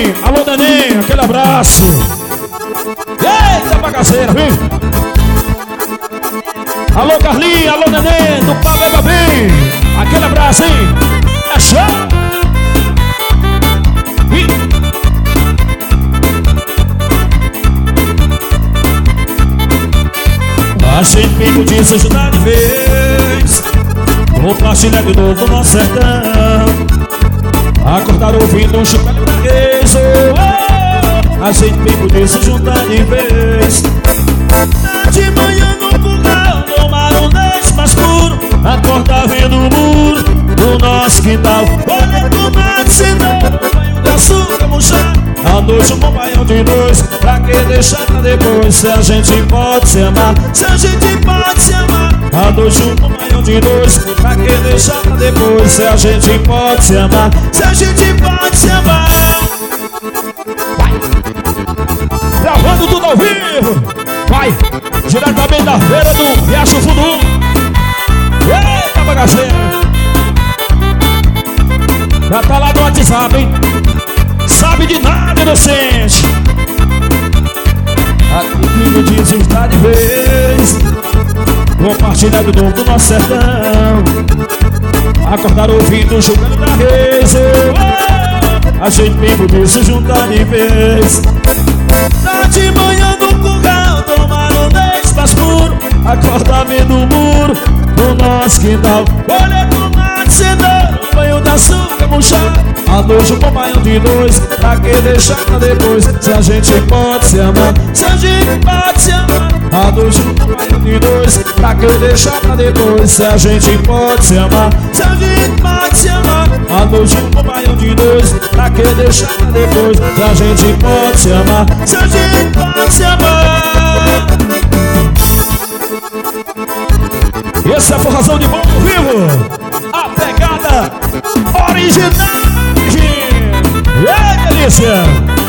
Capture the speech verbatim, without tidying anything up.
bem? Alô, Neném, aquele abraço. Eita, bagaceira, viu? Alô, Carlinhos, alô, Neném, do Pá Beba Bem. Aquele abraço, hein? É show! Ih. A gente bem podia se ajudar de vez. Compartilhar de novo no nosso sertão. Acordar ouvindo um chupado da reis. Oh, oh. A gente bem podia se juntar de vez. De manhã no curral, tomar um leite mais puro. Acordar vendo o muro do nosso quintal. Olha tomate, cenoura, banho de açúcar, murchar. À noite um bom baião de dois. Pra que deixar pra depois? Se a gente pode se amar, se a gente pode se amar. À noite um bom baião de dois. Pra que deixar pra depois? Se a gente pode se amar, se a gente pode se amar. Vai! Gravando tudo ao vivo. Vai! Diretamente da feira do Riacho Fundo. Eita, bagaceira! Já tá lá no WhatsApp, hein? Sabe de nada, inocente. Aqui me diz está de vez. Compartilhar de novo do nosso sertão. Acordar ouvindo, jogando da reis. Oh, oh. A gente mesmo disso juntar de vez. Tá de manhã no curral, tomar um leite mais puro. Acordar vendo o muro do nosso quintal. Olha tomate, cenoura, banho de açúcar, murchar. À noite um bom baião de dois. Pra que deixar pra depois? Se a gente pode se amar, se a gente pode se amar. À noite um bom baião de dois. Pra que deixar pra depois? Se a gente pode se amar, se a gente pode se amar. À noite um bom baião de dois. Pra que deixar pra depois? Se a gente pode se amar, se a gente pode se amar. Esse é a forrazão de bom ao vivo. A pegada original. Ei, delícia!